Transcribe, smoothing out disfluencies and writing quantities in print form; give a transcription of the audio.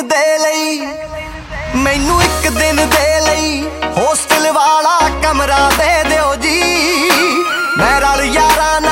ਦੇ ਲਈ, ਮੈਨੂੰ ਇੱਕ ਦਿਨ ਦੇ ਲਈ ਹੋਸਟਲ ਵਾਲਾ ਕਮਰਾ ਦੇ ਦਿਓ ਜੀ। ਮੈਂ ਰਲ ਯਾਰਾਂ